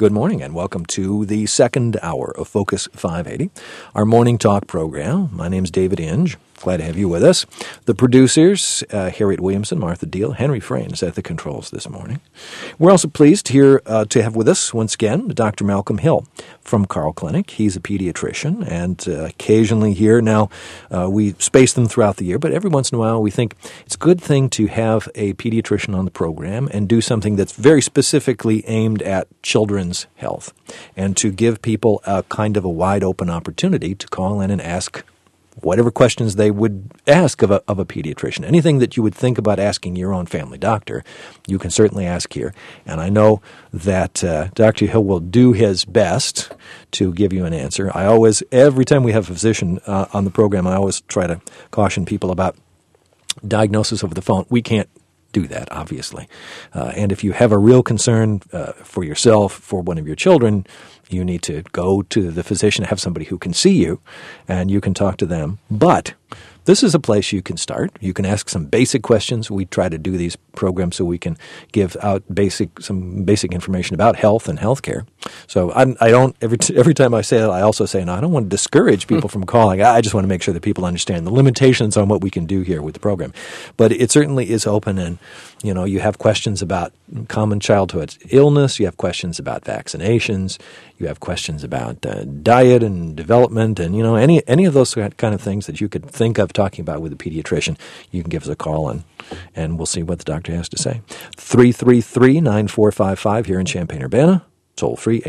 Good morning and welcome to the second hour of Focus 580, our morning talk program. My name is David Inge. Glad to have you with us. The producers, Harriet Williamson, Martha Deal, Henry Frayne is at the controls this morning. We're also pleased here to have with us once again Dr. Malcolm Hill from Carle Clinic. He's a pediatrician and occasionally here. Now, we space them throughout the year, but every once in a while we think it's a good thing to have a pediatrician on the program and do something that's very specifically aimed at children's health and to give people a kind of a wide open opportunity to call in and ask whatever questions they would ask of a pediatrician. Anything that you would think about asking your own family doctor, you can certainly ask here. And I know that Dr. Hill will do his best to give you an answer. Every time we have a physician on the program, I always try to caution people about diagnosis over the phone. We can't do that, obviously. And if you have a real concern for yourself, for one of your children, you need to go to the physician, have somebody who can see you, and you can talk to them. But this is a place you can start. You can ask some basic questions. We try to do these programs so we can give out some basic information about health and healthcare. So I don't every time I say that, I also say, no, I don't want to discourage people from calling. I just want to make sure that people understand the limitations on what we can do here with the program. But it certainly is open, and you have questions about common childhood illness. You have questions about vaccinations. You have questions about diet and development, and any of those kind of things that you could think of talking about with a pediatrician. You can give us a call and we'll see what the doctor has to say. 333-9455 here in Champaign-Urbana. Toll free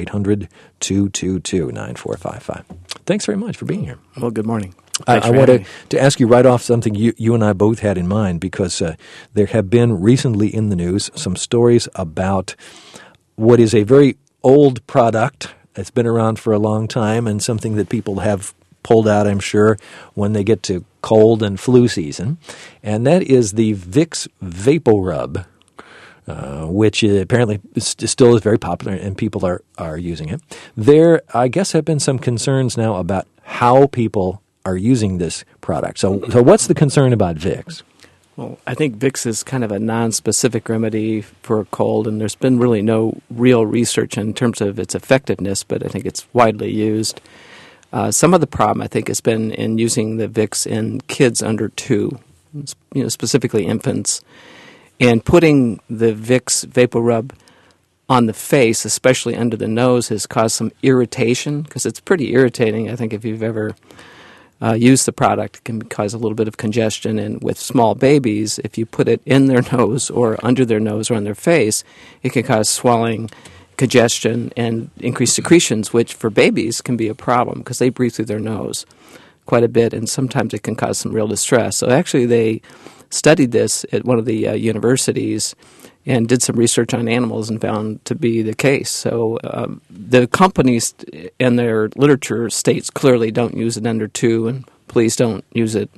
800-222-9455. Thanks very much for being here. Well, good morning. I wanted to ask you right off something you and I both had in mind, because there have been recently in the news some stories about what is a very old product. It's been around for a long time and something that people have pulled out, I'm sure, when they get to cold and flu season, and that is the Vicks VapoRub, which apparently still is very popular and people are using it. There, I guess, have been some concerns now about how people are using this product. So what's the concern about Vicks? Well, I think Vicks is kind of a non-specific remedy for a cold, and there's been really no real research in terms of its effectiveness, but I think it's widely used. Some of the problem, I think, has been in using the Vicks in kids under 2, specifically infants, and putting the Vicks VapoRub on the face, especially under the nose, has caused some irritation, because it's pretty irritating. I think if you've ever used the product, it can cause a little bit of congestion, and with small babies, if you put it in their nose or under their nose or on their face, it can cause swelling, congestion, and increased secretions, which for babies can be a problem because they breathe through their nose quite a bit, and sometimes it can cause some real distress. So actually they studied this at one of the universities and did some research on animals and found to be the case. So the companies in their literature states clearly don't use it under 2, and please don't use it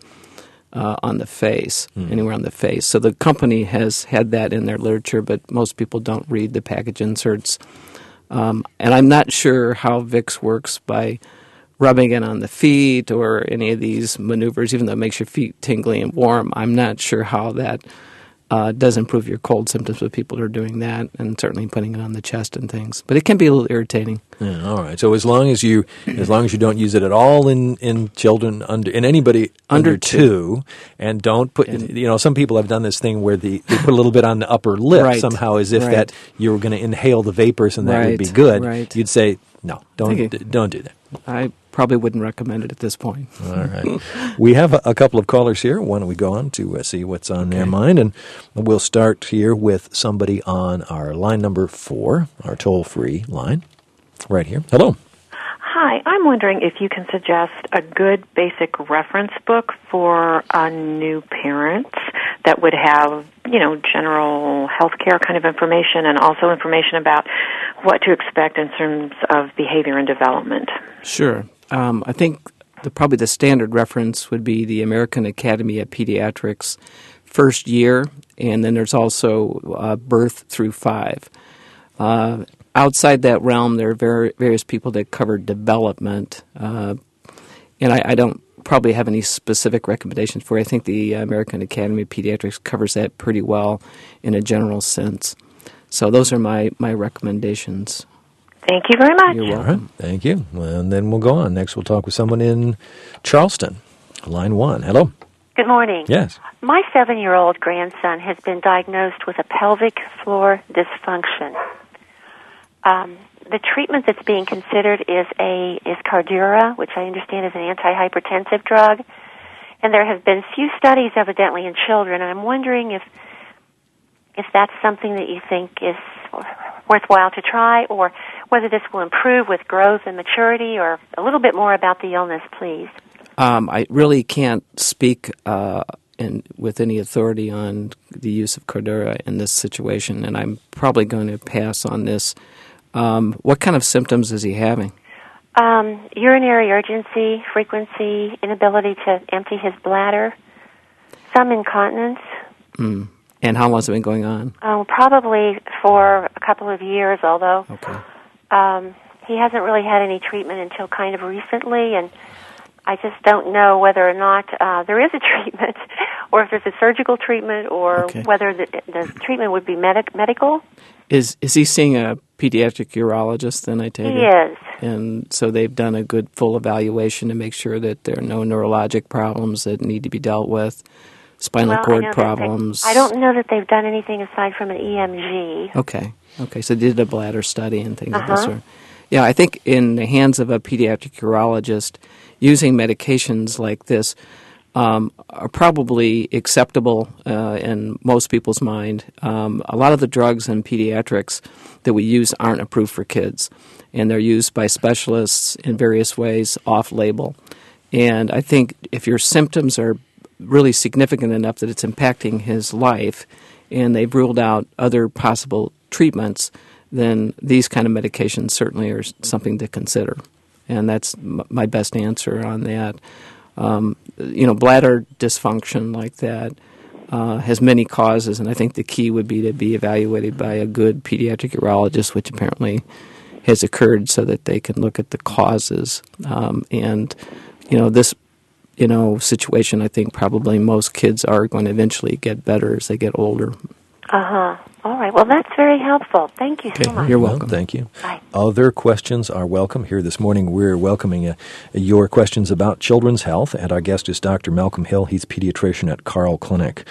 on the face, anywhere on the face. So the company has had that in their literature, but most people don't read the package inserts. And I'm not sure how Vicks works by rubbing it on the feet or any of these maneuvers, even though it makes your feet tingly and warm. I'm not sure how that does improve your cold symptoms with people who are doing that, and certainly putting it on the chest and things. But it can be a little irritating. Yeah, all right. So as long as you don't use it at all in children in anybody under 2, and don't put some people have done this thing where they put a little bit on the upper lip somehow, as if that you were going to inhale the vapors and that would be good. Right. You'd say no, don't do that. I probably wouldn't recommend it at this point. All right. We have a couple of callers here. Why don't we go on to see what's on their mind? And we'll start here with somebody on our line number 4, our toll-free line, right here. Hello. Hi. I'm wondering if you can suggest a good basic reference book for new parents that would have, general healthcare kind of information, and also information about what to expect in terms of behavior and development. Sure. I think probably the standard reference would be the American Academy of Pediatrics first year, and then there's also birth through 5. Outside that realm, there are various people that cover development, and I don't probably have any specific recommendations for you. I think the American Academy of Pediatrics covers that pretty well in a general sense. So those are my recommendations. Thank you very much. You're All right, welcome. thank you. And then we'll go on. Next, we'll talk with someone in Charleston, line 1. Hello. Good morning. Yes. My 7-year-old grandson has been diagnosed with a pelvic floor dysfunction. The treatment that's being considered is Cardura, which I understand is an antihypertensive drug. And there have been few studies evidently in children, and I'm wondering if that's something that you think is worthwhile to try, or whether this will improve with growth and maturity, or a little bit more about the illness, please. I really can't speak with any authority on the use of Cardura in this situation, and I'm probably going to pass on this. What kind of symptoms is he having? Urinary urgency, frequency, inability to empty his bladder, some incontinence. And how long has it been going on? Probably for a couple of years, although Okay. he hasn't really had any treatment until kind of recently, and I just don't know whether or not there is a treatment, or if there's a surgical treatment, or Okay. whether the treatment would be medical. Is he seeing a pediatric urologist then, I take it? He is. And so they've done a good full evaluation to make sure that there are no neurologic problems that need to be dealt with, spinal Well, cord I know problems. I don't know that they've done anything aside from an EMG. Okay. So they did a bladder study and things of this Uh-huh. sort. Yeah, I think in the hands of a pediatric urologist, using medications like this are probably acceptable in most people's mind. A lot of the drugs in pediatrics that we use aren't approved for kids, and they're used by specialists in various ways off-label. And I think if your symptoms are really significant enough that it's impacting his life, and they've ruled out other possible treatments, then these kind of medications certainly are something to consider. And that's my best answer on that. Bladder dysfunction like that has many causes, and I think the key would be to be evaluated by a good pediatric urologist, which apparently has occurred, so that they can look at the causes. This situation, I think probably most kids are going to eventually get better as they get older. Uh-huh. All right. Well, that's very helpful. Thank you so much. You're Well, welcome. thank you. Bye. Other questions are welcome. Here this morning, we're welcoming your questions about children's health, and our guest is Dr. Malcolm Hill. He's a pediatrician at Carle Clinic.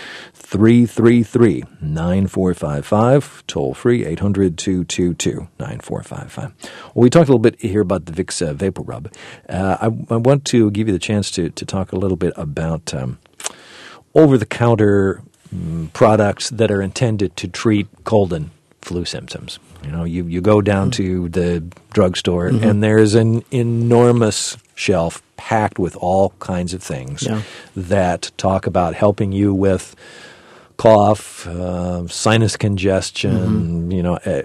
333-9455, toll-free, 800-222-9455. Well, we talked a little bit here about the Vicks Vapor Rub. I want to give you the chance to talk a little bit about over-the-counter products that are intended to treat cold and flu symptoms. You go down to the drugstore, and there's an enormous shelf packed with all kinds of things that talk about helping you with cough, sinus congestion,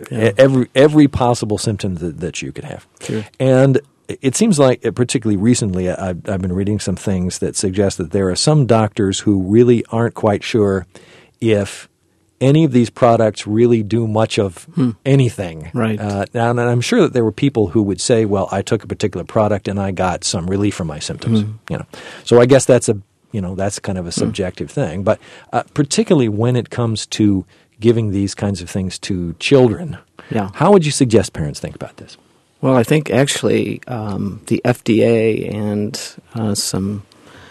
every possible symptom that you could have. Sure. And it seems like, particularly recently, I've been reading some things that suggest that there are some doctors who really aren't quite sure if any of these products really do much of anything. Right. And I'm sure that there were people who would say, well, I took a particular product and I got some relief from my symptoms. So I guess that's kind of a subjective thing. But particularly when it comes to giving these kinds of things to children, how would you suggest parents think about this? Well, I think actually the FDA and some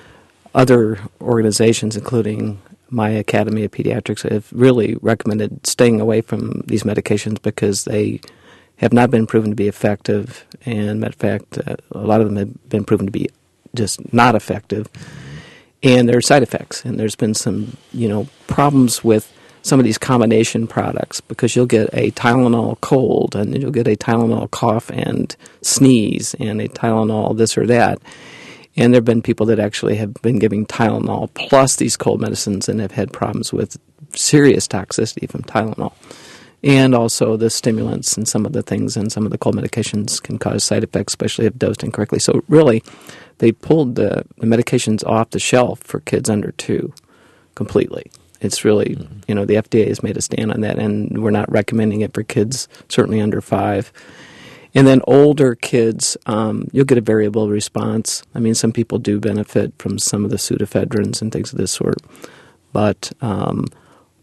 other organizations, including my Academy of Pediatrics, have really recommended staying away from these medications because they have not been proven to be effective. And matter of fact, a lot of them have been proven to be just not effective. And there are side effects. And there's been some, problems with some of these combination products, because you'll get a Tylenol cold, and then you'll get a Tylenol cough and sneeze, and a Tylenol this or that. And there have been people that actually have been giving Tylenol plus these cold medicines and have had problems with serious toxicity from Tylenol. And also the stimulants and some of the things and some of the cold medications can cause side effects, especially if dosed incorrectly. So really, they pulled the medications off the shelf for kids under 2 completely. It's really, the FDA has made a stand on that, and we're not recommending it for kids, certainly under 5. And then older kids, you'll get a variable response. I mean, some people do benefit from some of the pseudoephedrins and things of this sort. But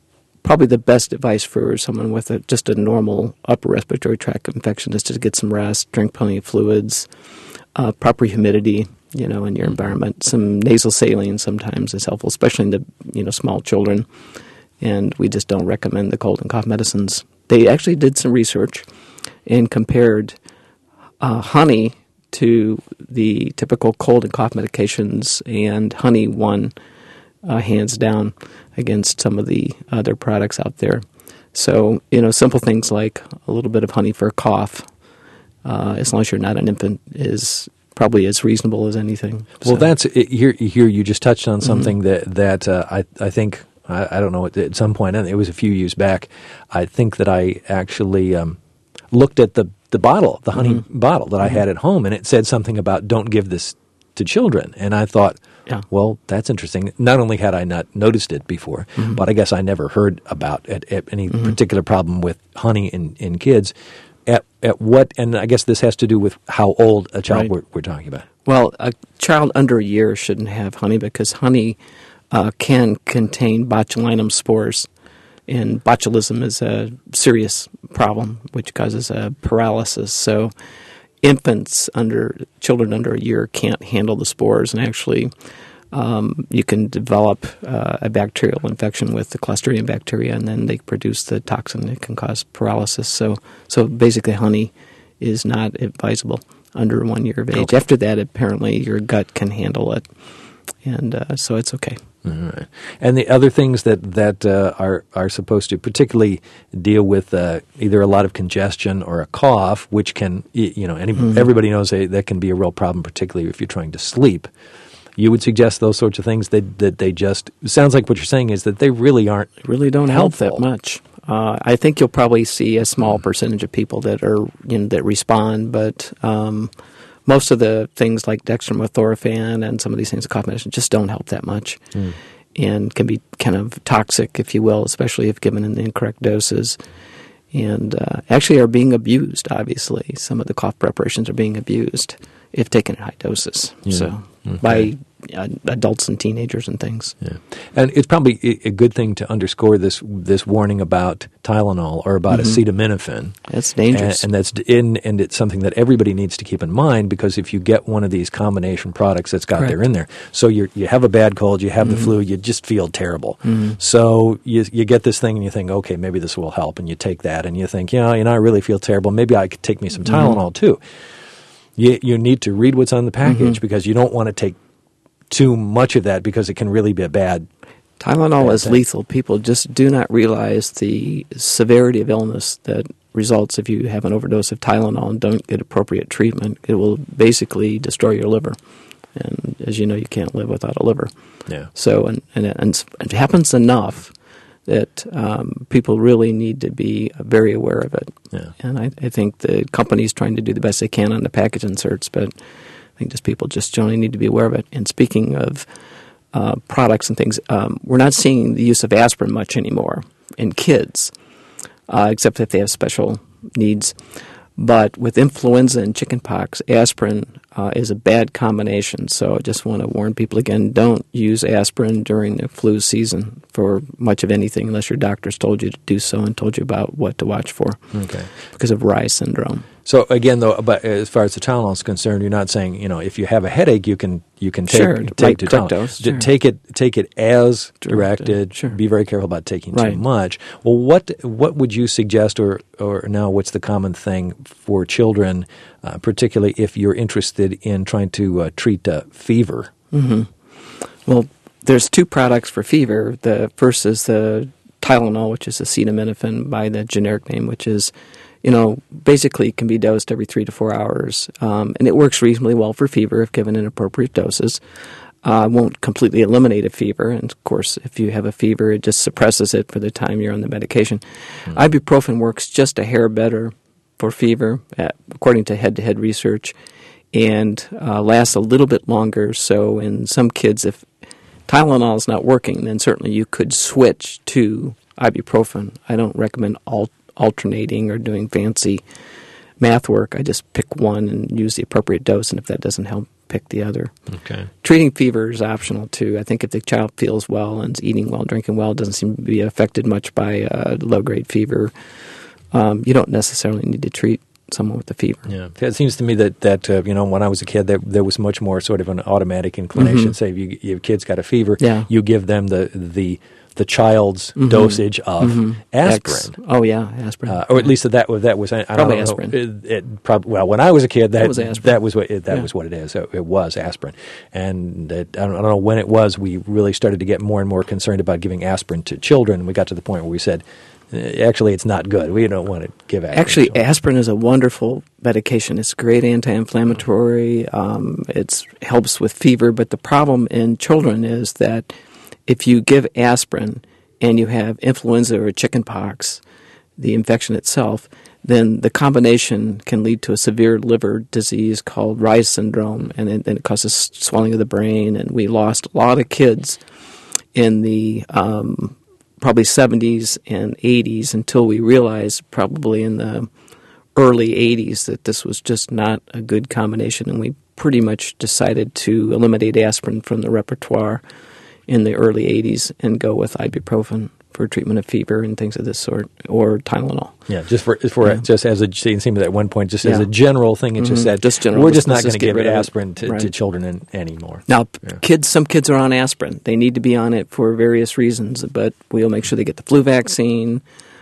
probably the best advice for someone with just a normal upper respiratory tract infection is to get some rest, drink plenty of fluids, proper humidity, in your environment. Some nasal saline sometimes is helpful, especially in the small children. And we just don't recommend the cold and cough medicines. They actually did some research and compared honey to the typical cold and cough medications, and honey won hands down against some of the other products out there. So, simple things like a little bit of honey for a cough, as long as you're not an infant, is probably as reasonable as anything. Well, that's here. You just touched on something that I think, I don't know, at some point, and it was a few years back, I think that I actually looked at the bottle, the honey bottle that I had at home, and it said something about don't give this to children. And I thought, well, that's interesting. Not only had I not noticed it before, but I guess I never heard about any particular problem with honey in kids. At what, and I guess this has to do with how old a child we're talking about. Well, a child under a year shouldn't have honey because honey can contain botulinum spores, and botulism is a serious problem which causes paralysis. So children under a year can't handle the spores, and actually you can develop a bacterial infection with the Clostridium bacteria, and then they produce the toxin that can cause paralysis. So basically honey is not advisable under 1 year of age. Okay. After that, apparently your gut can handle it, and so it's okay. All right. And the other things that are supposed to particularly deal with either a lot of congestion or a cough, which can, everybody knows that can be a real problem, particularly if you're trying to sleep. You would suggest those sorts of things that they just, sounds like what you're saying is that they really don't help that much. I think you'll probably see a small percentage of people that are that respond, but most of the things like dextromethorphan and some of these things, cough medicine, just don't help that much, and can be kind of toxic, if you will, especially if given in the incorrect doses, and actually are being abused. Obviously, some of the cough preparations are being abused if taken at high doses. Yeah. So by adults and teenagers and things. Yeah. And it's probably a good thing to underscore this warning about Tylenol or about acetaminophen. That's dangerous. And it's something that everybody needs to keep in mind, because if you get one of these combination products that's got there in there, so you have a bad cold, you have the flu, you just feel terrible. So you get this thing and you think, okay, maybe this will help, and you take that and you think, I really feel terrible, maybe I could take me some Tylenol too. You need to read what's on the package, because you don't want to take too much of that, because it can really be a bad Tylenol is lethal. People just do not realize the severity of illness that results if you have an overdose of Tylenol and don't get appropriate treatment. It will basically destroy your liver. And as you know, you can't live without a liver. Yeah. So, and it happens enough that people really need to be very aware of it. Yeah. And I think the company's trying to do the best they can on the package inserts, but I think people just generally need to be aware of it. And speaking of products and things, we're not seeing the use of aspirin much anymore in kids, except if they have special needs. But with influenza and chickenpox, aspirin is a bad combination. So I just want to warn people again, don't use aspirin during the flu season for much of anything unless your doctor's told you to do so and told you about what to watch for. Okay. Because of Reye syndrome. So again, though, but as far as the Tylenol is concerned, you're not saying, if you have a headache, you can take Tylenol. Dose, sure. Take it as directed. Sure. Be very careful about taking too much. Well, what would you suggest, or now what's the common thing for children, particularly if you're interested in trying to treat fever? Mm-hmm. Well, there's two products for fever. The first is the Tylenol, which is acetaminophen by the generic name, which is basically can be dosed every 3 to 4 hours, and it works reasonably well for fever if given in appropriate doses. Won't completely eliminate a fever, and of course, if you have a fever, it just suppresses it for the time you're on the medication. Ibuprofen works just a hair better for fever, according to head-to-head research, and lasts a little bit longer. So in some kids, if Tylenol is not working, then certainly you could switch to ibuprofen. I don't recommend alternating or doing fancy math work. I just pick one and use the appropriate dose, and if that doesn't help, pick the other. Okay. Treating fever is optional too. I think if the child feels well and is eating well, drinking well, doesn't seem to be affected much by low-grade fever, you don't necessarily need to treat someone with a fever. Yeah, it seems to me that when I was a kid, there was much more sort of an automatic inclination. Say if your kid's got a fever, you give them the child's dosage of aspirin. Oh yeah, aspirin. Or at least that was I don't Probably know. aspirin. Well, when I was a kid, that was aspirin. That was what it is. It was aspirin, and I don't know when it was. We really started to get more and more concerned about giving aspirin to children. We got to the point where we said, actually, it's not good. We don't want to give aspirin. Actually, aspirin is a wonderful medication. It's great anti-inflammatory. It helps with fever, but the problem in children is that if you give aspirin and you have influenza or chicken pox, the infection itself, then the combination can lead to a severe liver disease called Reye's syndrome, and it causes swelling of the brain. And we lost a lot of kids in the probably 70s and 80s until we realized probably in the early 80s that this was just not a good combination, and we pretty much decided to eliminate aspirin from the repertoire in the early 80s and go with ibuprofen for treatment of fever and things of this sort, or Tylenol. Yeah, just as a, it seemed at one point, just as a general thing, it just said, we're just not going to give aspirin to children anymore. Now, some kids are on aspirin. They need to be on it for various reasons, but we'll make sure they get the flu vaccine.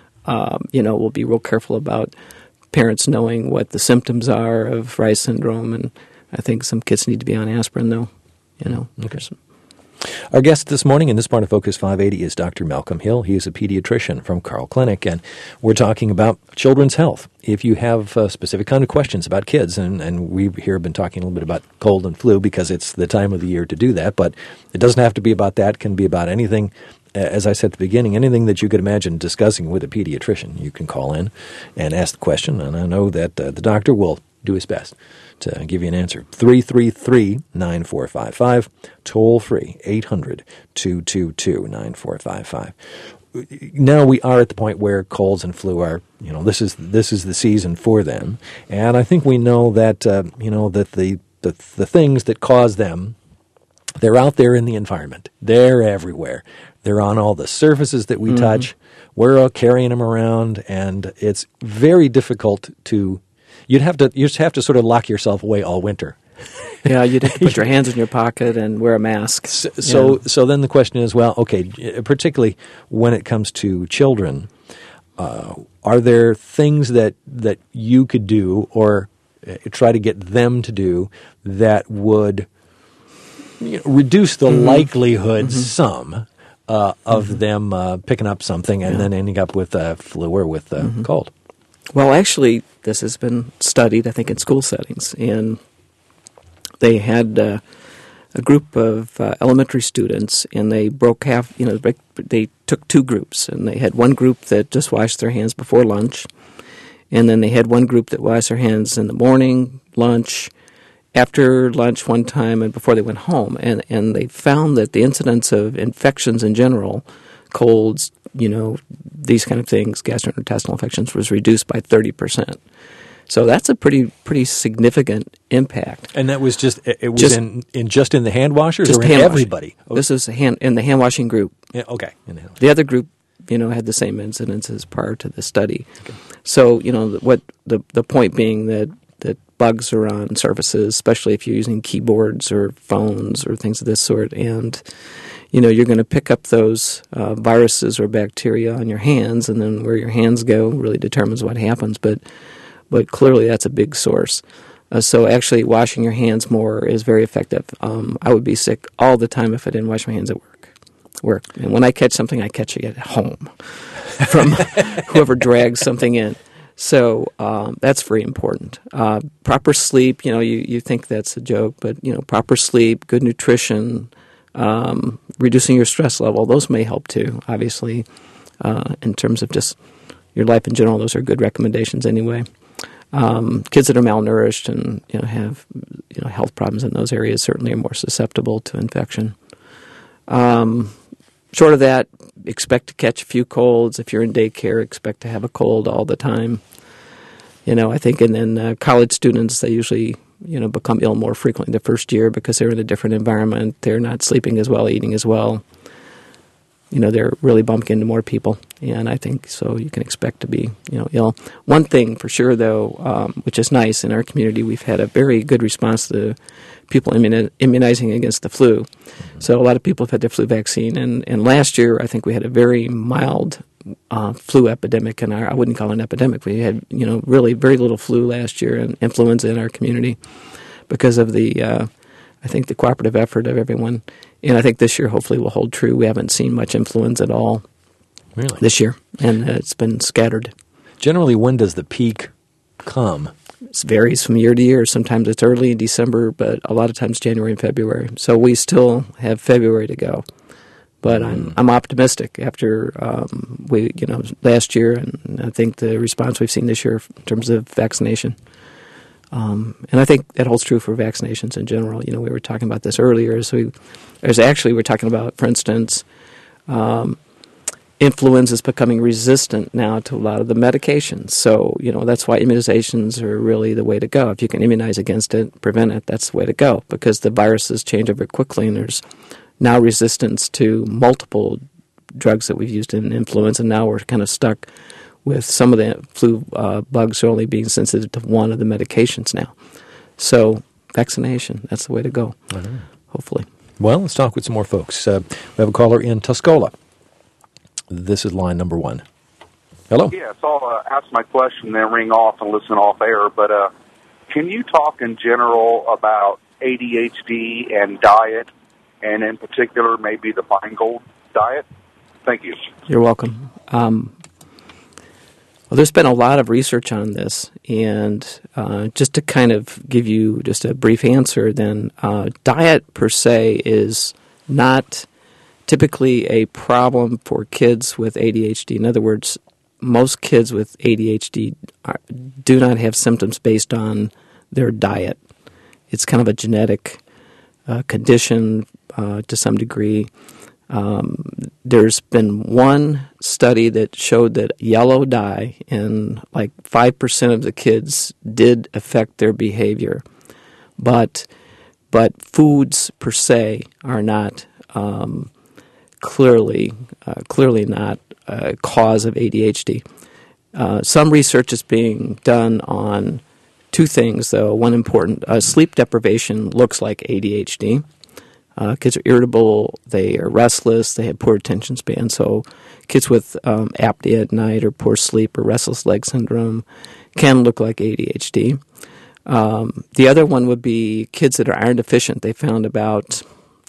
We'll be real careful about parents knowing what the symptoms are of Reye's syndrome, and I think some kids need to be on aspirin, though. Okay. Our guest this morning in this part of Focus 580 is Dr. Malcolm Hill. He is a pediatrician from Carle Clinic, and we're talking about children's health. If you have specific kind of questions about kids, and we here have been talking a little bit about cold and flu because it's the time of the year to do that, but it doesn't have to be about that. It can be about anything. As I said at the beginning, anything that you could imagine discussing with a pediatrician, you can call in and ask the question, and I know that the doctor will do his best to give you an answer. 333-9455, toll free, 800-222-9455. Now we are at the point where colds and flu are, this is the season for them, and I think we know that that the things that cause them, they're out there in the environment. They're everywhere. They're on all the surfaces that we touch. We're all carrying them around, and it's very difficult to. You just have to sort of lock yourself away all winter. Yeah, you'd have to put your hands in your pocket and wear a mask. So then the question is, well, okay, particularly when it comes to children, are there things that you could do or try to get them to do that would reduce the likelihood some of them picking up something and then ending up with flu or with cold? Well, actually, this has been studied, I think, in school settings, and they had a group of elementary students, and they broke half. They took two groups, and they had one group that just washed their hands before lunch, and then they had one group that washed their hands in the morning, lunch, after lunch one time, and before they went home. And they found that the incidence of infections in general, colds, these kind of things, gastrointestinal infections, was reduced by 30%. So that's a pretty significant impact. And that was just in the hand washers or in everybody? Okay. This is in the hand washing group. Yeah, okay. The other group, had the same incidences prior to the study. Okay. So, what the point being that bugs are on surfaces, especially if you're using keyboards or phones or things of this sort, and you're going to pick up those viruses or bacteria on your hands, and then where your hands go really determines what happens. But clearly that's a big source. So actually washing your hands more is very effective. I would be sick all the time if I didn't wash my hands at work. And when I catch something, I catch it at home from whoever drags something in. So that's very important. Proper sleep, you think that's a joke, but proper sleep, good nutrition, reducing your stress level, those may help too, obviously, in terms of just your life in general. Those are good recommendations anyway. Kids that are malnourished and have health problems in those areas certainly are more susceptible to infection. Short of that, expect to catch a few colds. If you're in daycare, expect to have a cold all the time. I think, and then college students, they usually become ill more frequently the first year because they're in a different environment. They're not sleeping as well, eating as well. They're really bumping into more people, and I think so you can expect to be, ill. One thing for sure, though, which is nice in our community, we've had a very good response to people immunizing against the flu. So a lot of people have had their flu vaccine, and last year I think we had a very mild flu epidemic I wouldn't call it an epidemic. We had, really very little flu last year and influenza in our community because of the cooperative effort of everyone. And I think this year hopefully will hold true. We haven't seen much influenza at all this year, and it's been scattered. Generally, when does the peak come? It varies from year to year. Sometimes it's early in December, but a lot of times January and February. So we still have February to go. But I'm optimistic after last year, and I think the response we've seen this year in terms of vaccination. And I think that holds true for vaccinations in general. We were talking about this earlier. We're talking about, for instance, influenza is becoming resistant now to a lot of the medications. So, that's why immunizations are really the way to go. If you can immunize against it, prevent it, that's the way to go, because the viruses change over quickly, and there's now resistance to multiple drugs that we've used in influenza. Now we're kind of stuck with some of the flu bugs only being sensitive to one of the medications now. So vaccination, that's the way to go, hopefully. Well, let's talk with some more folks. We have a caller in Tuscola. This is line number 1. Hello? Yes, I'll ask my question, then ring off and listen off air. But can you talk in general about ADHD and diet, and in particular maybe the Feingold diet? Thank you. You're welcome. Well, there's been a lot of research on this, and just to kind of give you just a brief answer, then diet per se is not typically a problem for kids with ADHD. In other words, most kids with ADHD do not have symptoms based on their diet. It's kind of a genetic condition to some degree. There's been one study that showed that yellow dye in like 5% of the kids did affect their behavior, but foods per se are not clearly not a cause of ADHD. Some research is being done on two things, though. One important: sleep deprivation looks like ADHD. Kids are irritable, they are restless, they have poor attention span. So kids with apnea at night or poor sleep or restless leg syndrome can look like ADHD. The other one would be kids that are iron deficient. They found about,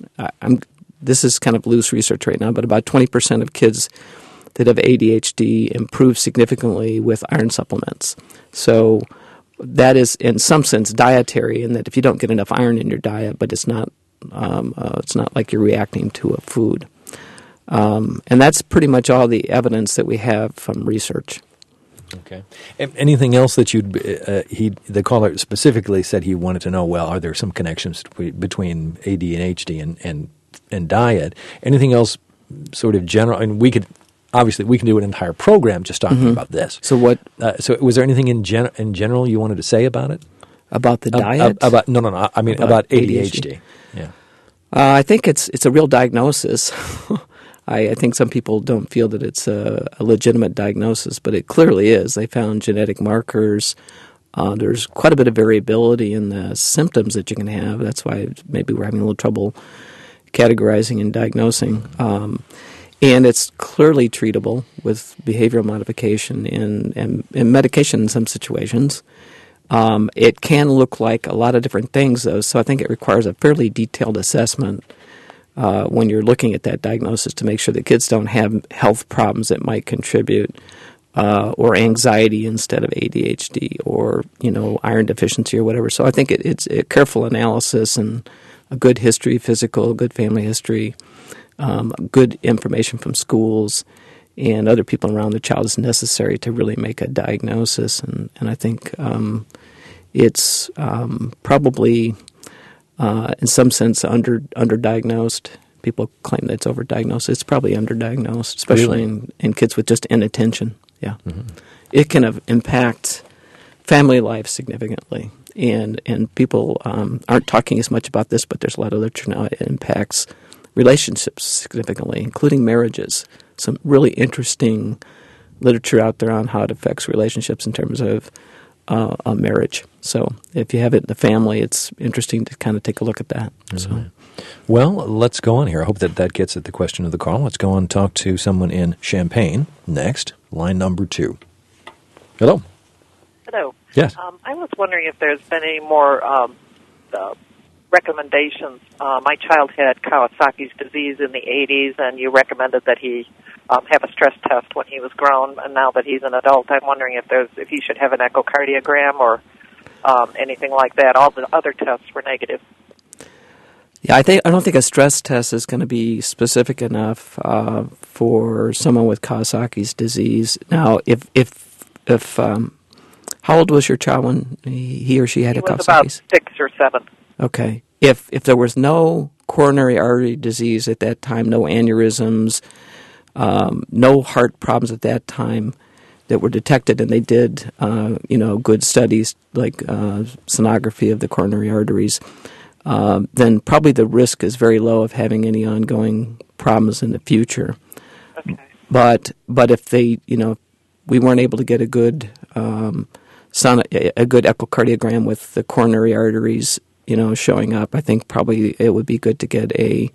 this is kind of loose research right now, but about 20% of kids that have ADHD improve significantly with iron supplements. So that is in some sense dietary, in that if you don't get enough iron in your diet, but it's not like you're reacting to a food. And that's pretty much all the evidence that we have from research. Okay. Anything else that the caller specifically said he wanted to know, well, are there some connections between ADHD and diet? Anything else sort of general? And we can do an entire program just talking about this. So what? So was there anything in general you wanted to say about it? About the diet? No. I mean about ADHD. Yeah. I think it's a real diagnosis. I think some people don't feel that it's a legitimate diagnosis, but it clearly is. They found genetic markers. There's quite a bit of variability in the symptoms that you can have. That's why maybe we're having a little trouble categorizing and diagnosing. And it's clearly treatable with behavioral modification and medication in some situations. It can look like a lot of different things, though, so I think it requires a fairly detailed assessment when you're looking at that diagnosis to make sure that kids don't have health problems that might contribute, or anxiety instead of ADHD, or iron deficiency or whatever. So I think it's a careful analysis and a good history, physical, good family history, good information from schools and other people around the child is necessary to really make a diagnosis. And I think it's probably, in some sense, underdiagnosed. People claim that it's overdiagnosed. It's probably underdiagnosed, especially in kids with just inattention. Yeah, It can impact family life significantly. And people aren't talking as much about this, but there's a lot of literature now. It impacts relationships significantly, including marriages. Some really interesting literature out there on how it affects relationships in terms of a marriage. So if you have it in the family, it's interesting to kind of take a look at that. Mm-hmm. So, well, let's go on here. I hope that gets at the question of the call. Let's go on and talk to someone in Champaign next, line number 2. Hello. Hello. Yes. I was wondering if there's been any more recommendations. My child had Kawasaki's disease in the 80s, and you recommended that he have a stress test when he was grown. And now that he's an adult, I'm wondering if he should have an echocardiogram or anything like that. All the other tests were negative. yeah, I don't think a stress test is going to be specific enough for someone with Kawasaki's disease. Now, if how old was your child when he or she had He a was Kawasaki's? about 6 or 7. Okay. If there was no coronary artery disease at that time, no aneurysms, no heart problems at that time that were detected, and they did, good studies like sonography of the coronary arteries, then probably the risk is very low of having any ongoing problems in the future. Okay. But if they, we weren't able to get a good echocardiogram with the coronary arteries, showing up, I think probably it would be good to get a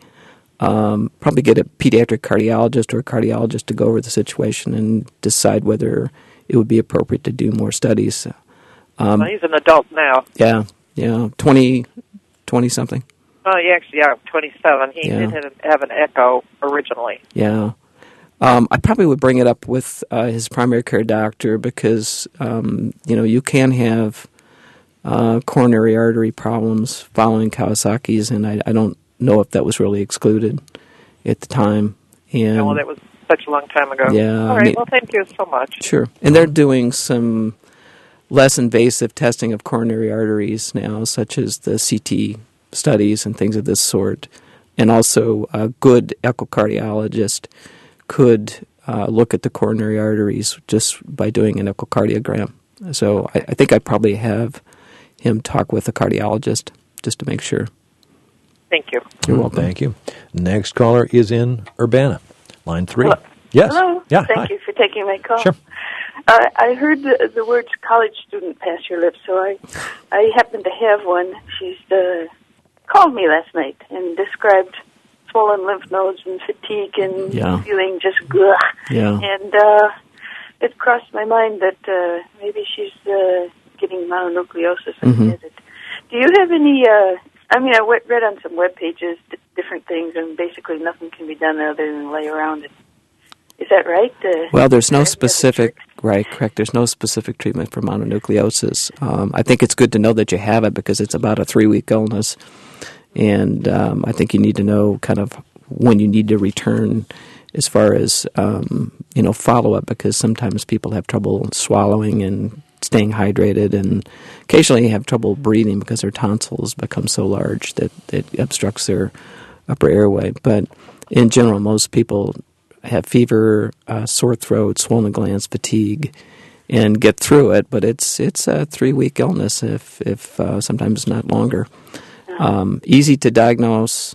pediatric cardiologist or a cardiologist to go over the situation and decide whether it would be appropriate to do more studies. Well, he's an adult now. Yeah, 20-something. Oh, actually, 27. He did have an echo originally. Yeah. I probably would bring it up with his primary care doctor because, you can have coronary artery problems following Kawasaki's, and I don't know if that was really excluded at the time. And Well, that was such a long time ago. Yeah. All right, well, thank you so much. Sure. And they're doing some less invasive testing of coronary arteries now, such as the CT studies and things of this sort. And also a good echocardiologist could look at the coronary arteries just by doing an echocardiogram. So I think I'd probably have him talk with a cardiologist just to make sure. Thank you. You're welcome. Thank you. Next caller is in Urbana, line 3. Hello. Yes. Hello. Yeah. Thank hi. you for taking my call. Sure. I heard the words college student pass your lips, so I happen to have one. She's called me last night and described swollen lymph nodes and fatigue and feeling just ugh. Yeah. And it crossed my mind that maybe she's getting mononucleosis. Mm-hmm. Do you have any... I read on some web pages different things, and basically nothing can be done other than lay around it. Is that right? Well, there's no specific, correct. There's no specific treatment for mononucleosis. I think it's good to know that you have it because it's about a 3-week illness. And I think you need to know kind of when you need to return as far as, follow-up, because sometimes people have trouble swallowing and staying hydrated, and occasionally have trouble breathing because their tonsils become so large that it obstructs their upper airway. But in general, most people have fever, sore throat, swollen glands, fatigue, and get through it. But it's a 3-week illness, if sometimes not longer. Easy to diagnose,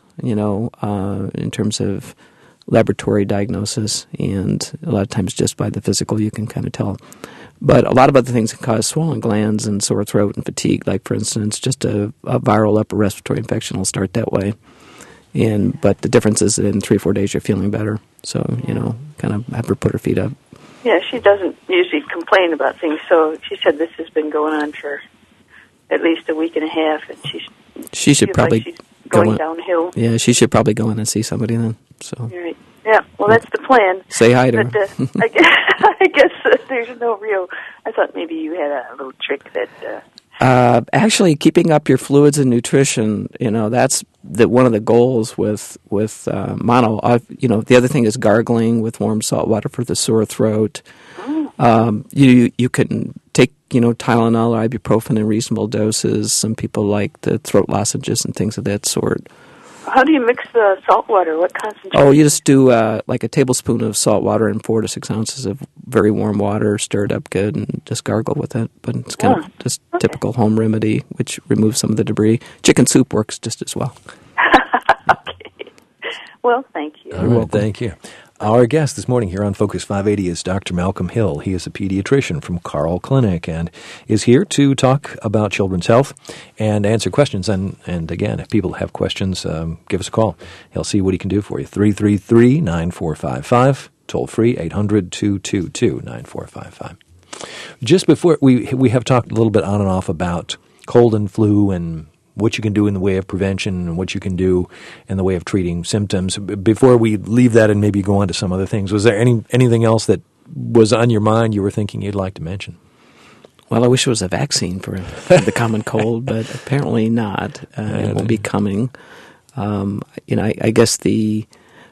in terms of laboratory diagnosis, and a lot of times just by the physical you can kind of tell. But a lot of other things can cause swollen glands and sore throat and fatigue. Like, for instance, just a viral upper respiratory infection will start that way. But the difference is that in 3 or 4 days you're feeling better. So, kind of have her put her feet up. Yeah, she doesn't usually complain about things. So she said this has been going on for at least a week and a half, and she should probably like she's going downhill. Yeah, she should probably go in and see somebody then. So. Right. Yeah, well, that's the plan. Say hi to her. But I guess there's no real... I thought maybe you had a little trick that... Actually, keeping up your fluids and nutrition, that's one of the goals with mono. The other thing is gargling with warm salt water for the sore throat. You can take, Tylenol or ibuprofen in reasonable doses. Some people like the throat lozenges and things of that sort. How do you mix the salt water? What concentration? Oh, you just do like a tablespoon of salt water and 4 to 6 ounces of very warm water, stir it up good, and just gargle with it. But it's kind of just typical home remedy, which removes some of the debris. Chicken soup works just as well. Okay. Well, thank you. All right, thank you. Our guest this morning here on Focus 580 is Dr. Malcolm Hill. He is a pediatrician from Carle Clinic and is here to talk about children's health and answer questions. And again, if people have questions, give us a call. He'll see what he can do for you. 333-9455, toll free, 800-222-9455. Just before, we have talked a little bit on and off about cold and flu and what you can do in the way of prevention and what you can do in the way of treating symptoms. Before we leave that and maybe go on to some other things, was there anything else that was on your mind you were thinking you'd like to mention? Well, I wish there was a vaccine for the common cold, but apparently not. It won't be coming. I guess the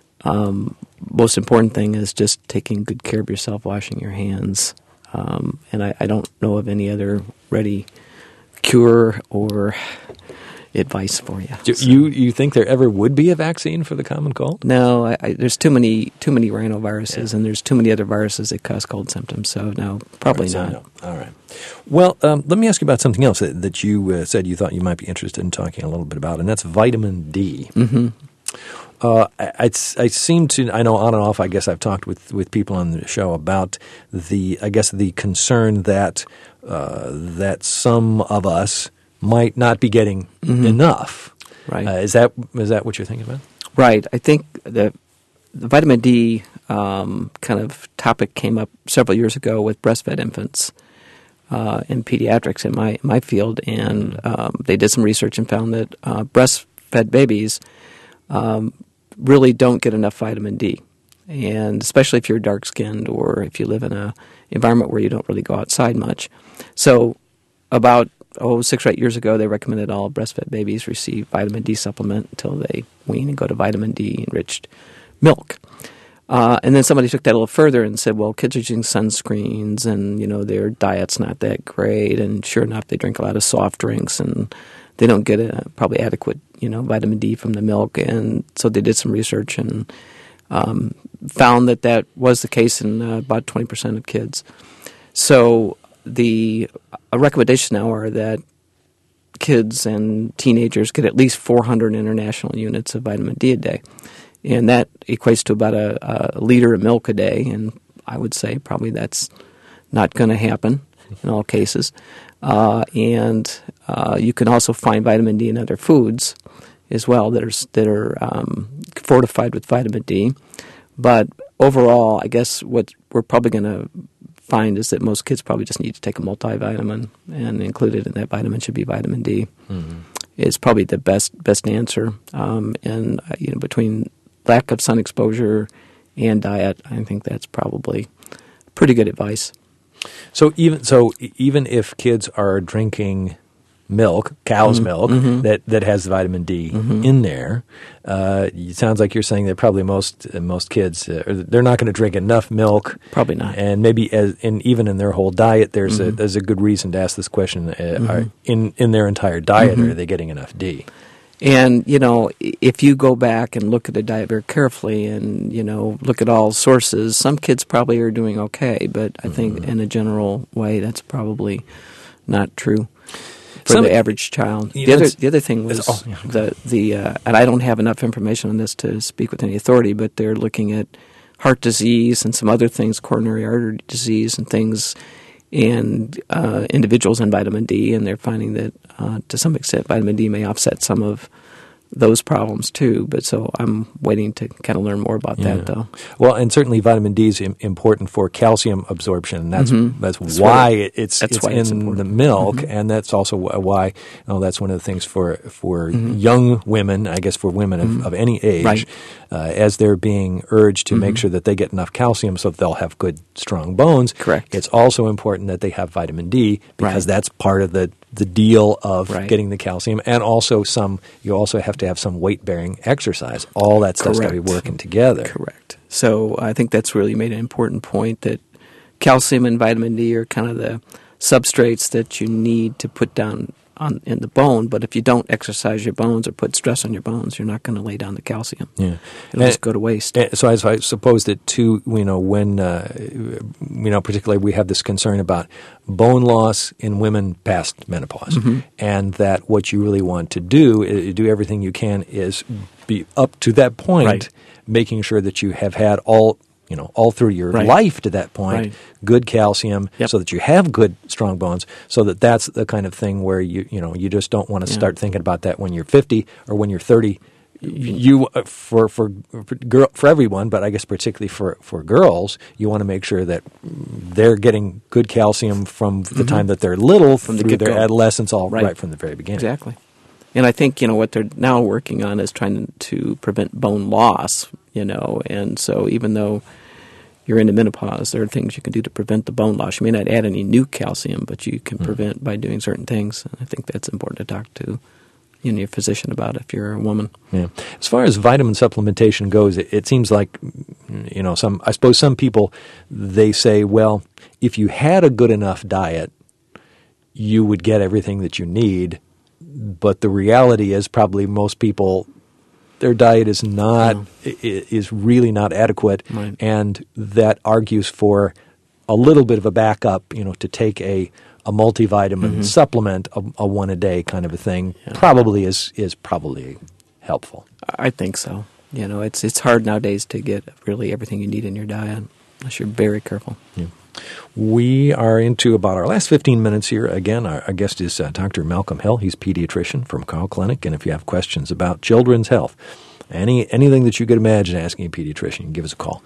most important thing is just taking good care of yourself, washing your hands. And I don't know of any other ready cure or advice for you. You think there ever would be a vaccine for the common cold? No, there's too many rhinoviruses, and there's too many other viruses that cause cold symptoms. So no, probably not. No. All right. Well, let me ask you about something else that you said you thought you might be interested in talking a little bit about, and that's vitamin D. Mm-hmm. I seem to, I know on and off, I guess I've talked with people on the show about the concern that some of us might not be getting enough. Right. Is that what you're thinking about? Right. I think the vitamin D kind of topic came up several years ago with breastfed infants in pediatrics in my field, and they did some research and found that breastfed babies really don't get enough vitamin D, and especially if you're dark-skinned or if you live in an environment where you don't really go outside much. So about 6 or 8 years ago, they recommended all breastfed babies receive vitamin D supplement until they wean and go to vitamin D-enriched milk. And then somebody took that a little further and said, well, kids are using sunscreens and, their diet's not that great, and sure enough, they drink a lot of soft drinks and they don't get probably adequate, vitamin D from the milk. And so they did some research and found that was the case in about 20% of kids. So the recommendation now are that kids and teenagers get at least 400 international units of vitamin D a day. And that equates to about a liter of milk a day. And I would say probably that's not going to happen in all cases. And you can also find vitamin D in other foods as well that are fortified with vitamin D. But overall, I guess what we're probably going to find is that most kids probably just need to take a multivitamin, and included in that vitamin should be vitamin D. Mm-hmm. It's probably the best answer. And between lack of sun exposure and diet, I think that's probably pretty good advice. So even if kids are drinking milk, cow's milk, that has vitamin D in there, it sounds like you're saying that probably most kids they're not going to drink enough milk. Probably not. And maybe even in their whole diet, there's a good reason to ask this question: in their entire diet, are they getting enough D? And, if you go back and look at the diet very carefully and, look at all sources, some kids probably are doing okay, but I think in a general way that's probably not true for the average child. The other thing was and I don't have enough information on this to speak with any authority, but they're looking at heart disease and some other things, coronary artery disease and things, and individuals in vitamin D, and they're finding that to some extent vitamin D may offset some of those problems too. But so I'm waiting to kind of learn more about that, though. Well, and certainly vitamin D is important for calcium absorption. That's why it's in the milk, and that's also why that's one of the things for young women, I guess for women of any age, right. As they're being urged to make sure that they get enough calcium so that they'll have good, strong bones. Correct. It's also important that they have vitamin D because that's part of the deal of getting the calcium, and also you also have to have some weight-bearing exercise. All that stuff's got to be working together. Correct. So I think that's really made an important point, that calcium and vitamin D are kind of the substrates that you need to put down in the bone, but if you don't exercise your bones or put stress on your bones, you're not going to lay down the calcium. Yeah. It'll just go to waste. So I suppose that too, when particularly we have this concern about bone loss in women past menopause, and that what you really want to do everything you can is be up to that point, making sure that you have had all through your life to that point, good calcium, so that you have good, strong bones, so that's the kind of thing where you just don't want to start thinking about that when you're 50 or when you're 30. You for everyone, but I guess particularly for girls, you want to make sure that they're getting good calcium from the time that they're little through their adolescence, right from the very beginning. Exactly. And I think, what they're now working on is trying to prevent bone loss, and so even though you're into menopause, there are things you can do to prevent the bone loss. You may not add any new calcium, but you can prevent by doing certain things. And I think that's important to talk to your physician about if you're a woman. Yeah. As far as vitamin supplementation goes, it seems like, I suppose some people, they say, well, if you had a good enough diet, you would get everything that you need. But the reality is probably most people, their diet is really not adequate, and that argues for a little bit of a backup, to take a multivitamin supplement, a one a day kind of a thing, probably is probably helpful. I think so. It's hard nowadays to get really everything you need in your diet unless you're very careful. Yeah. We are into about our last 15 minutes here. Again, our guest is Dr. Malcolm Hill. He's a pediatrician from Carle Clinic, and if you have questions about children's health, anything that you could imagine asking a pediatrician, you can give us a call.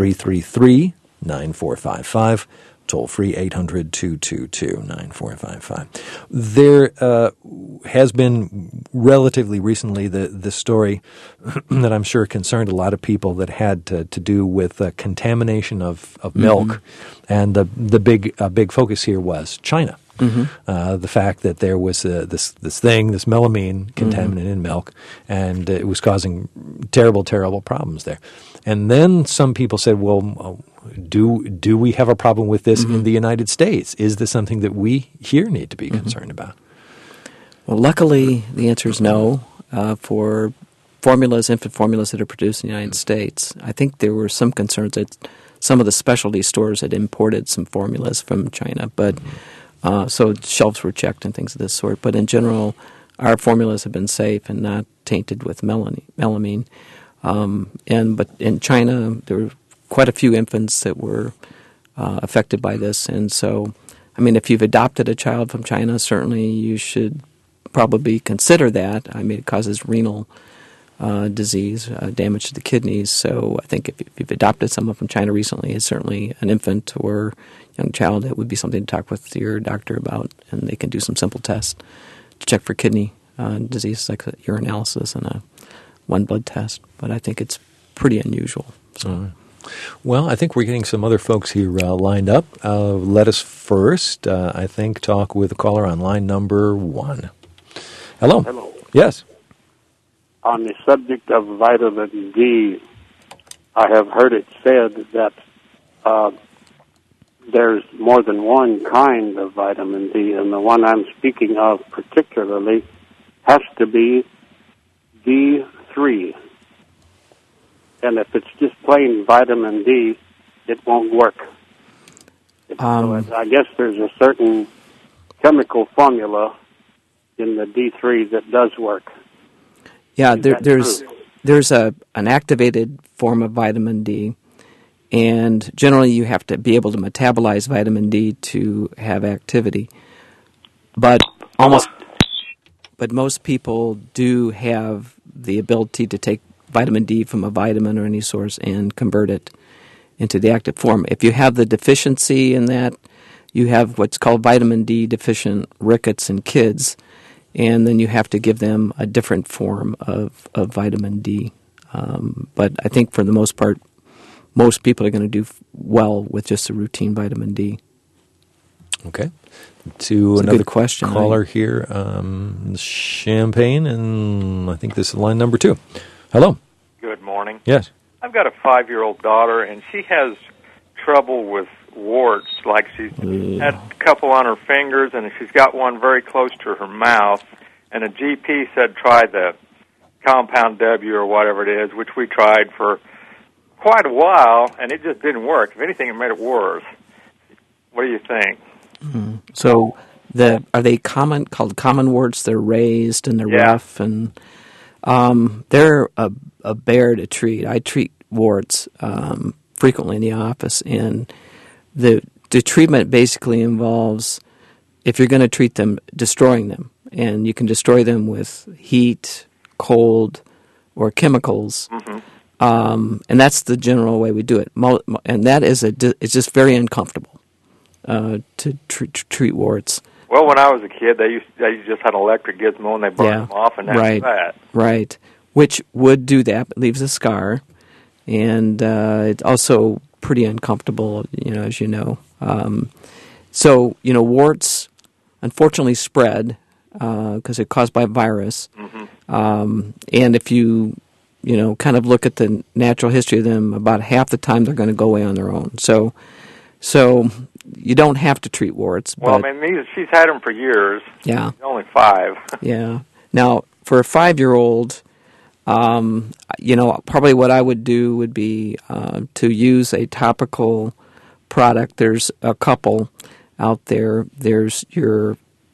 333-9455. Toll free 800-222-9455. There has been relatively recently the story that I'm sure concerned a lot of people that had to do with contamination of milk, and the big focus here was China. The fact that there was this melamine contaminant in milk, and it was causing terrible problems there. And then some people said, well, do we have a problem with this in the United States? Is this something that we here need to be concerned about? Well, luckily, the answer is no. For infant formulas that are produced in the United States, I think there were some concerns that some of the specialty stores had imported some formulas from China, but so shelves were checked and things of this sort. But in general, our formulas have been safe and not tainted with melamine. But in China, there were quite a few infants that were affected by this. And so, if you've adopted a child from China, certainly you should probably consider that. It causes renal disease, damage to the kidneys. So I think if you've adopted someone from China recently, it's certainly an infant or young child, it would be something to talk with your doctor about, and they can do some simple tests to check for kidney disease, like a urinalysis and one blood test. But I think it's pretty unusual. So. Well, I think we're getting some other folks here lined up. Let us first, I think, talk with a caller on line number 1. Hello. Hello. Yes. On the subject of vitamin D, I have heard it said that there's more than one kind of vitamin D, and the one I'm speaking of particularly has to be D3. And if it's just plain vitamin D, it won't work. So I guess there's a certain chemical formula in the D3 that does work. Yeah, there's an activated form of vitamin D, and generally you have to be able to metabolize vitamin D to have activity. But most people do have the ability to take vitamin D from a vitamin or any source and convert it into the active form. If you have the deficiency in that, you have what's called vitamin D deficient rickets in kids, and then you have to give them a different form of vitamin D. But I think for the most part, most people are going to do well with just a routine vitamin D. Okay. To That's another a good question, caller here, Champaign, and I think this is line number 2. Hello. Good morning. Yes. I've got a 5-year-old daughter, and she has trouble with warts, like she's had a couple on her fingers, and she's got one very close to her mouth. And a GP said try the Compound W or whatever it is, which we tried for quite a while, and it just didn't work. If anything, it made it worse. What do you think? Mm-hmm. So, are they called common warts? They're raised and they're rough, and they're a bear to treat. I treat warts frequently in the office, and the treatment basically involves, if you're going to treat them, destroying them, and you can destroy them with heat, cold, or chemicals. Mm-hmm. And that's the general way we do it. And that is it's just very uncomfortable to treat warts. Well, when I was a kid, they just had an electric gizmo and they burned them off, and that's that. Right, which would do that, but leaves a scar, and it's also pretty uncomfortable, as you know. So, warts unfortunately spread because they're caused by a virus. Mm-hmm. And if you kind of look at the natural history of them, about half the time they're going to go away on their own. So you don't have to treat warts. Well, she's had them for years. Yeah. She's only 5. Yeah. Now, for a 5-year-old, probably what I would do would be to use a topical product. There's a couple out there. There's your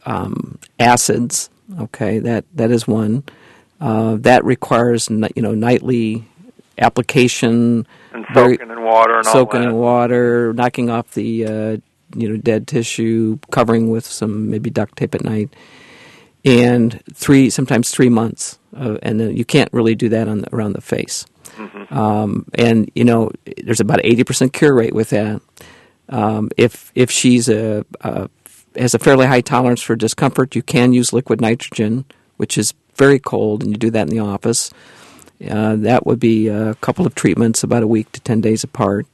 acids. Okay, that is one. That requires nightly application, and soaking in water, and soaking all that. in water, knocking off the dead tissue, covering with some maybe duct tape at night, and sometimes 3 months, and then you can't really do that around the face. Mm-hmm. And there's about 80% cure rate with that. If she's has a fairly high tolerance for discomfort, you can use liquid nitrogen, which is very cold, and you do that in the office. That would be a couple of treatments, about a week to 10 days apart.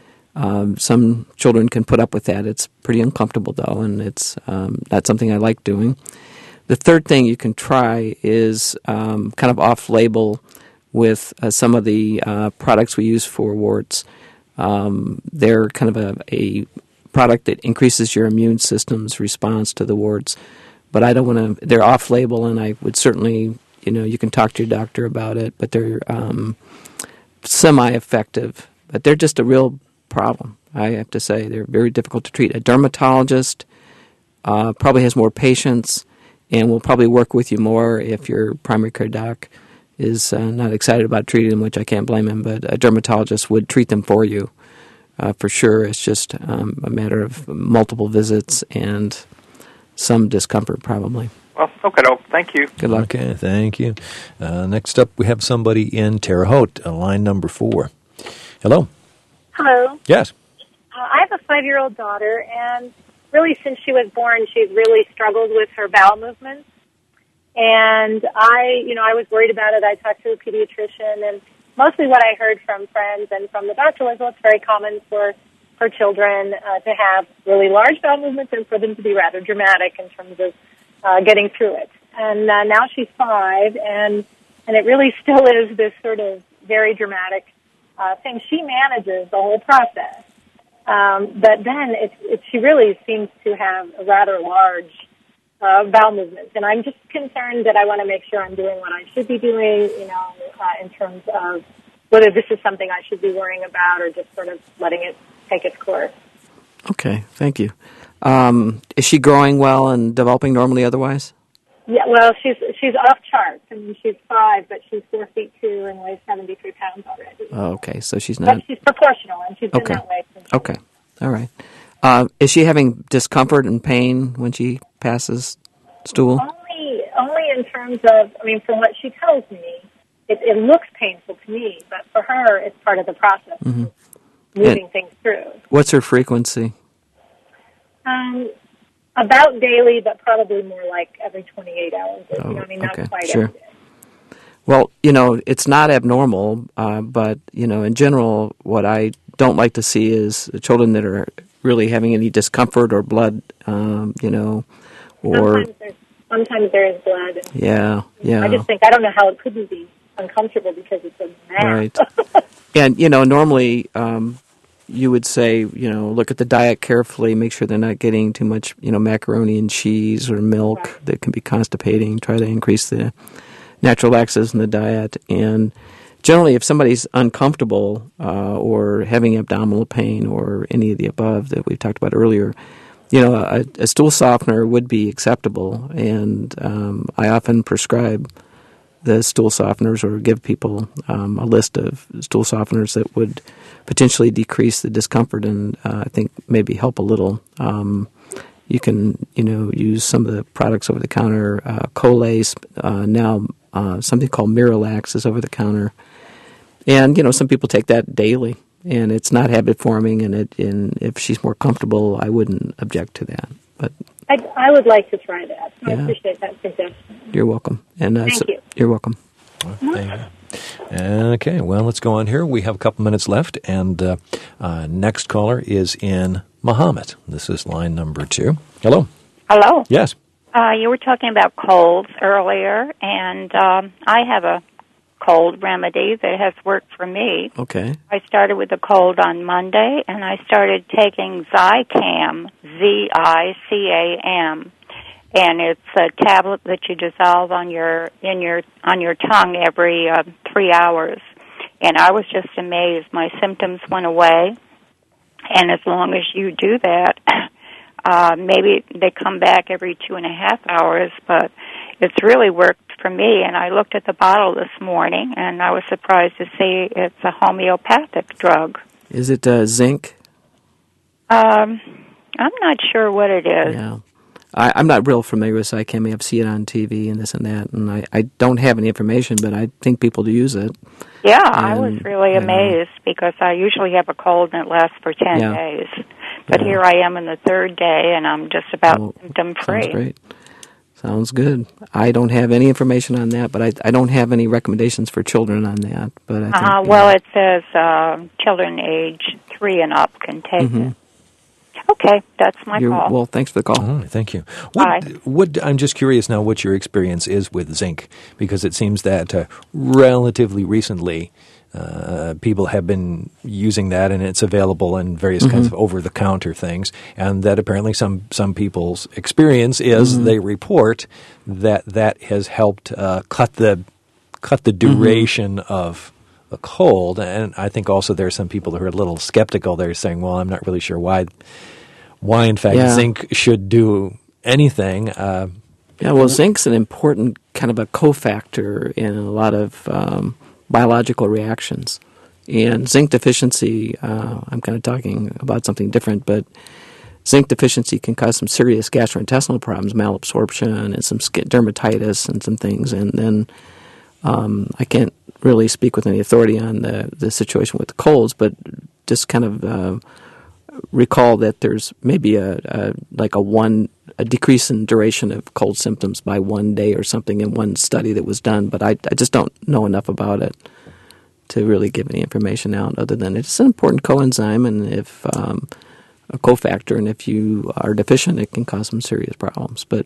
Some children can put up with that. It's pretty uncomfortable, though, and it's not something I like doing. The third thing you can try is kind of off-label with some of the products we use for warts. They're kind of a product that increases your immune system's response to the warts. But I don't want to, they're off-label, and I would certainly, you can talk to your doctor about it, but they're semi-effective. But they're just a real problem, I have to say. They're very difficult to treat. A dermatologist probably has more patience and will probably work with you more if your primary care doc is not excited about treating them, which I can't blame him, but a dermatologist would treat them for you. For sure, it's just a matter of multiple visits and some discomfort, probably. Well, okay, thank you. Good luck. Okay, thank you. Next up, we have somebody in Terre Haute, line number 4. Hello. Hello. Yes. I have a 5-year-old daughter, and really since she was born, she's really struggled with her bowel movements. And I was worried about it. I talked to a pediatrician, and mostly what I heard from friends and from the doctor was, well, it's very common for children to have really large bowel movements and for them to be rather dramatic in terms of getting through it. And now she's 5, and it really still is this sort of very dramatic thing. She manages the whole process, but then she really seems to have a rather large bowel movements, and I'm just concerned that I want to make sure I'm doing what I should be doing, in terms of whether this is something I should be worrying about or just sort of letting it take its course. Okay, thank you. Is she growing well and developing normally otherwise? Yeah, well, she's off charts. I mean, she's 5, but she's 4 feet 2 and weighs 73 pounds already. Oh, okay, so she's not... But she's proportional, and she's been that way since... Okay, all right. Is she having discomfort and pain when she passes stool? Only in terms of, from what she tells me, it looks painful to me, but for her, it's part of the process of moving things through. What's her frequency? About daily, but probably more like every 28 hours. Not quite sure. every day. Well, it's not abnormal, but, in general, what I don't like to see is children that are really having any discomfort or blood, or... Sometimes there is blood. Yeah. I just think, I don't know how it couldn't be uncomfortable because it's a mass. Right. And, normally, you would say, look at the diet carefully, make sure they're not getting too much, macaroni and cheese or milk that can be constipating. Try to increase the natural laxatives in the diet. And generally, if somebody's uncomfortable or having abdominal pain or any of the above that we've talked about earlier, a stool softener would be acceptable. And I often prescribe the stool softeners or give people a list of stool softeners that would potentially decrease the discomfort and I think maybe help a little. You can, use some of the products over the counter. Colace, now something called Miralax is over the counter. And, some people take that daily, and it's not habit forming, and if she's more comfortable, I wouldn't object to that. But I would like to try that. I appreciate that suggestion. You're welcome. And Thank you. You're welcome. Thank you. Okay, well, let's go on here. We have a couple minutes left, and next caller is in Muhammad. This is line number 2. Hello. Hello. Yes. You were talking about colds earlier, and I have a cold remedy that has worked for me. Okay. I started with the cold on Monday, and I started taking Zicam, Zicam, and it's a tablet that you dissolve on your tongue every 3 hours. And I was just amazed. My symptoms went away, and as long as you do that, maybe they come back every 2.5 hours, but it's really worked for me. And I looked at the bottle this morning, and I was surprised to see it's a homeopathic drug. Is it zinc? I'm not sure what it is. Yeah. I'm not real familiar with Zicam. I've seen it on TV and this and that, and I don't have any information, but I think people do use it. Yeah, I was really amazed because I usually have a cold and it lasts for 10 days. But here I am in the 3rd day, and I'm just about symptom-free. Sounds great. Sounds good. I don't have any information on that, but I don't have any recommendations for children on that. But I think, well, it says children age 3 and up can take it. Okay, that's my call. Well, thanks for the call. Oh, thank you. Bye. I'm just curious now what your experience is with zinc, because it seems that relatively recently people have been using that, and it's available in various kinds of over-the-counter things, and that apparently some people's experience is they report that has helped cut the duration of a cold. And I think also there are some people who are a little skeptical. They're saying, well, I'm not really sure why in fact zinc should do anything. Zinc's an important kind of a cofactor in a lot of biological reactions. And zinc deficiency, I'm kind of talking about something different, but zinc deficiency can cause some serious gastrointestinal problems, malabsorption, and some dermatitis and some things. And then I can't really speak with any authority on the situation with the colds, but just kind of recall that there's maybe a decrease in duration of cold symptoms by 1 day or something in one study that was done, but I just don't know enough about it to really give any information out other than it's an important coenzyme, and if a cofactor, and if you are deficient, it can cause some serious problems. But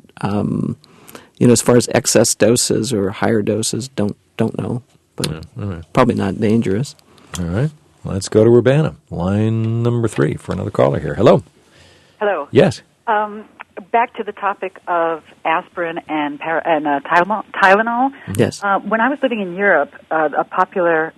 as far as excess doses or higher doses, don't know, but probably not dangerous. All right. Let's go to Urbana, line number 3 for another caller here. Hello. Hello. Yes. Back to the topic of aspirin and Tylenol. Yes. When I was living in Europe, a popular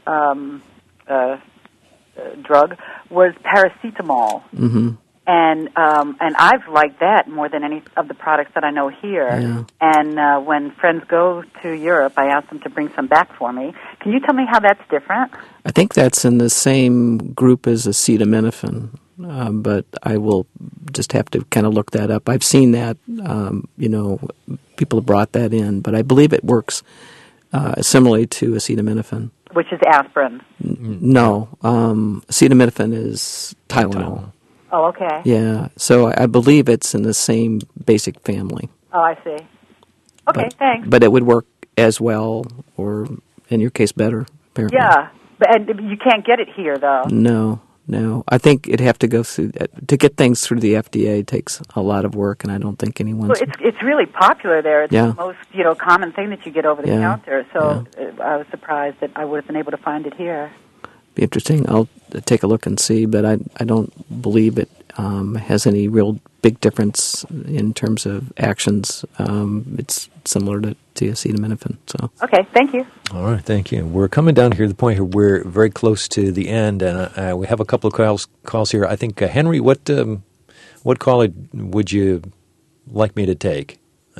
drug was paracetamol. Mm-hmm. And I've liked that more than any of the products that I know here. Yeah. And when friends go to Europe, I ask them to bring some back for me. Can you tell me how that's different? I think that's in the same group as acetaminophen, but I will just have to kind of look that up. I've seen that, people have brought that in, but I believe it works similarly to acetaminophen. Which is aspirin? No, acetaminophen is Tylenol. Oh, okay. Yeah, so I believe it's in the same basic family. Oh, I see. Okay, thanks. But it would work as well, or in your case, better, apparently. Yeah, and you can't get it here, though. No. I think it'd have to go through to get things through the FDA takes a lot of work, and I don't think anyone's. Well, it's really popular there. It's the most common thing that you get over the counter. So I was surprised that I would have been able to find it here. Be interesting. I'll take a look and see, but I don't believe it has any real big difference in terms of actions. It's similar to acetaminophen. So okay, thank you. All right, thank you. We're coming down here to the point here. We're very close to the end, and we have a couple of calls here. I think Henry, what call would you like me to take?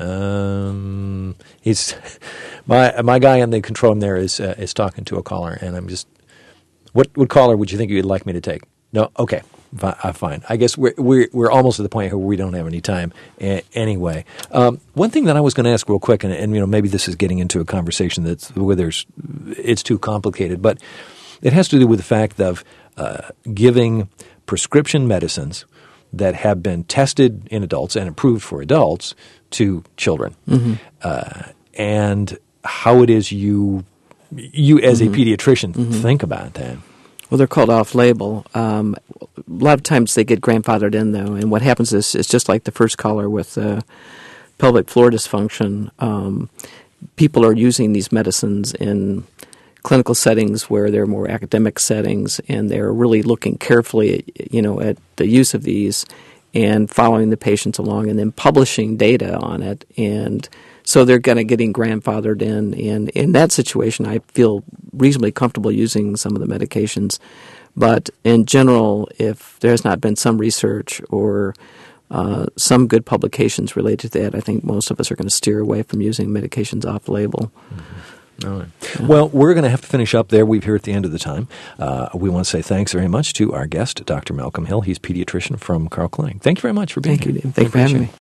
He's my guy on the control room there is talking to a caller, and I'm just what caller would you think you'd like me to take? No, okay. Fine. I guess we're almost at the point where we don't have any time anyway. One thing that I was going to ask real quick, and maybe this is getting into a conversation where it's too complicated, but it has to do with the fact of giving prescription medicines that have been tested in adults and approved for adults to children, and how it is you as a pediatrician think about that. Well, they're called off-label. A lot of times they get grandfathered in, though, and what happens is it's just like the first caller with pelvic floor dysfunction. People are using these medicines in clinical settings where they're more academic settings, and they're really looking carefully at the use of these and following the patients along and then publishing data on it. And so they're kind of getting grandfathered in. And in that situation, I feel reasonably comfortable using some of the medications. But in general, if there has not been some research or some good publications related to that, I think most of us are going to steer away from using medications off-label. All right. Yeah. Well, we're going to have to finish up there. We're here at the end of the time. We want to say thanks very much to our guest, Dr. Malcolm Hill. He's a pediatrician from Carle Clinic. Thank you very much for being here. Thank you for having me.